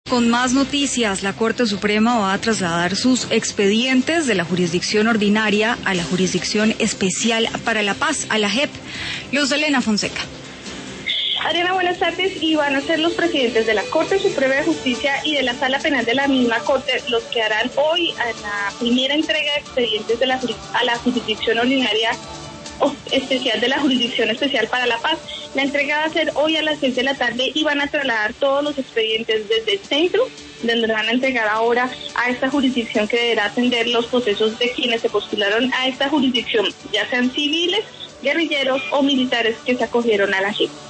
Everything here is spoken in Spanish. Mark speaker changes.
Speaker 1: Con más noticias, la Corte Suprema va a trasladar sus expedientes de la jurisdicción ordinaria a la Jurisdicción Especial para la Paz, a la JEP. Luz Helena Fonseca.
Speaker 2: Adriana, buenas tardes. Y van a ser los presidentes de la Corte Suprema de Justicia y de la Sala Penal de la misma Corte los que harán hoy la primera entrega de expedientes a la jurisdicción ordinaria especial de la Jurisdicción Especial para la Paz. La entrega va a ser hoy a las 6 de la tarde y van a trasladar todos los expedientes desde el centro, donde van a entregar ahora a esta jurisdicción que deberá atender los procesos de quienes se postularon a esta jurisdicción, ya sean civiles, guerrilleros o militares que se acogieron a la JEP.